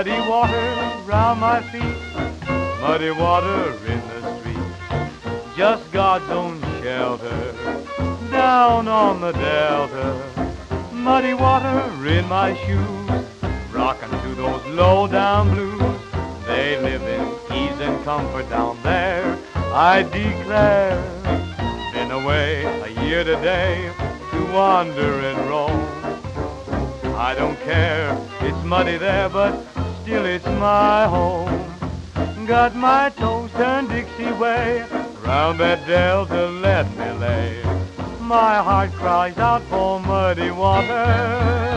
Muddy water round my feet, muddy water in the street. Just God's own shelter down on the delta. Muddy water in my shoes, rocking to those low-down blues. They live in ease and comfort down there, I declare. Been away a year today to wander and roam. I don't care, it's muddy there, but still it's my home. Got my toes turned Dixie way, round that delta let me lay. My heart cries out for muddy water.